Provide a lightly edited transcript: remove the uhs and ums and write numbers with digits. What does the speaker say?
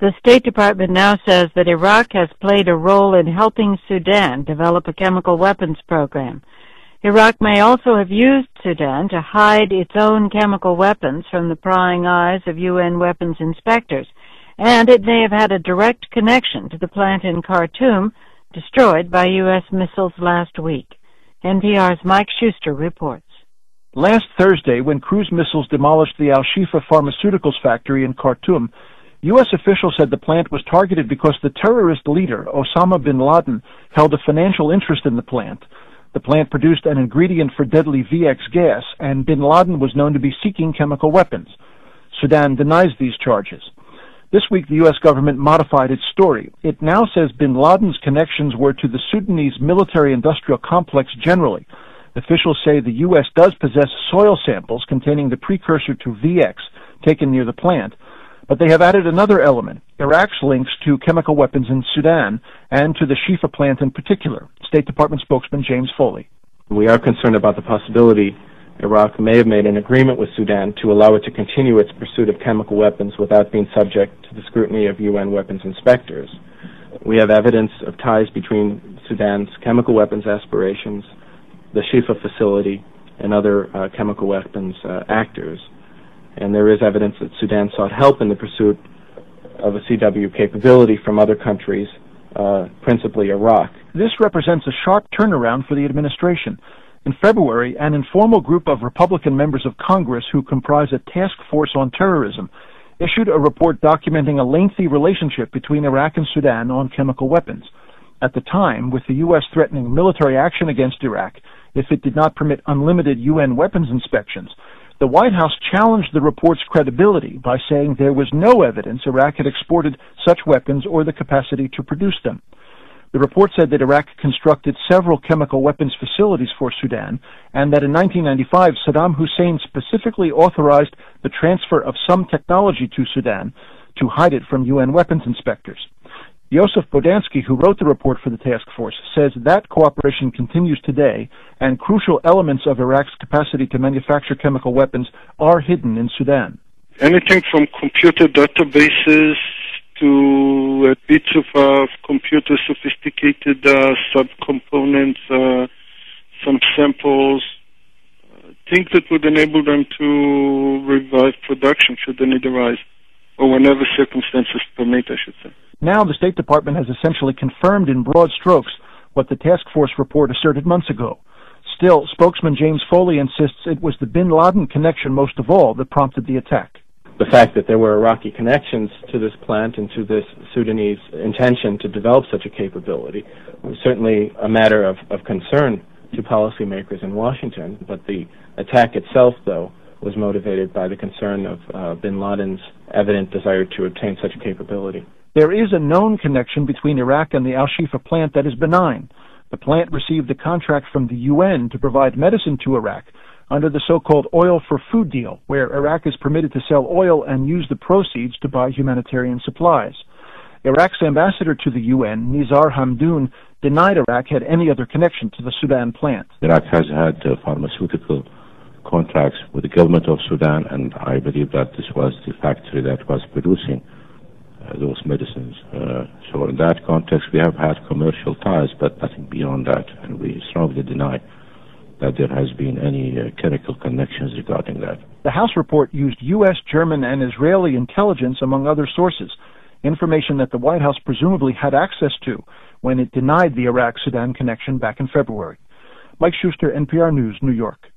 The State Department now says that Iraq has played a role in helping Sudan develop a chemical weapons program. Iraq may also have used Sudan to hide its own chemical weapons from the prying eyes of UN weapons inspectors, and it may have had a direct connection to the plant in Khartoum destroyed by U.S. missiles last week. NPR's Mike Schuster reports. Last Thursday, when cruise missiles demolished the Al-Shifa Pharmaceuticals factory in Khartoum, U.S. officials said the plant was targeted because the terrorist leader, Osama bin Laden, held a financial interest in the plant. The plant produced an ingredient for deadly VX gas, and bin Laden was known to be seeking chemical weapons. Sudan denies these charges. This week, the U.S. government modified its story. It now says bin Laden's connections were to the Sudanese military-industrial complex generally. Officials say the U.S. does possess soil samples containing the precursor to VX taken near the plant, but they have added another element, Iraq's links to chemical weapons in Sudan and to the Shifa plant in particular. State Department spokesman James Foley. We are concerned about the possibility Iraq may have made an agreement with Sudan to allow it to continue its pursuit of chemical weapons without being subject to the scrutiny of UN weapons inspectors. We have evidence of ties between Sudan's chemical weapons aspirations, the Shifa facility, and other chemical weapons actors. And there is evidence that Sudan sought help in the pursuit of a CW capability from other countries, principally Iraq. This represents a sharp turnaround for the administration. In February, an informal group of Republican members of Congress who comprise a task force on terrorism issued a report documenting a lengthy relationship between Iraq and Sudan on chemical weapons. At the time, with the U.S. threatening military action against Iraq if it did not permit unlimited UN weapons inspections, the White House challenged the report's credibility by saying there was no evidence Iraq had exported such weapons or the capacity to produce them. The report said that Iraq constructed several chemical weapons facilities for Sudan, and that in 1995 Saddam Hussein specifically authorized the transfer of some technology to Sudan to hide it from UN weapons inspectors. Yosef Bodansky, who wrote the report for the task force, says that cooperation continues today, and crucial elements of Iraq's capacity to manufacture chemical weapons are hidden in Sudan. Anything from computer databases to bits of computer sophisticated subcomponents, some samples, things that would enable them to revive production should the need arise, or whenever circumstances permit, I should say. Now the State Department has essentially confirmed in broad strokes what the task force report asserted months ago. Still, spokesman James Foley insists it was the bin Laden connection most of all that prompted the attack. The fact that there were Iraqi connections to this plant and to this Sudanese intention to develop such a capability was certainly a matter of concern to policymakers in Washington, but the attack itself, though, was motivated by the concern of bin Laden's evident desire to obtain such a capability. There is a known connection between Iraq and the Al-Shifa plant that is benign. The plant received a contract from the UN to provide medicine to Iraq under the so-called oil for food deal, where Iraq is permitted to sell oil and use the proceeds to buy humanitarian supplies. Iraq's ambassador to the UN, Nizar Hamdoun, denied Iraq had any other connection to the Sudan plant. Iraq has had pharmaceutical contracts with the government of Sudan, and I believe that this was the factory that was producing those medicines. So in that context, we have had commercial ties, but nothing beyond that, and we strongly deny that there has been any chemical connections regarding that. The House report used U.S., German, and Israeli intelligence, among other sources, information that the White House presumably had access to when it denied the Iraq-Sudan connection back in February. Mike Schuster, NPR News, New York.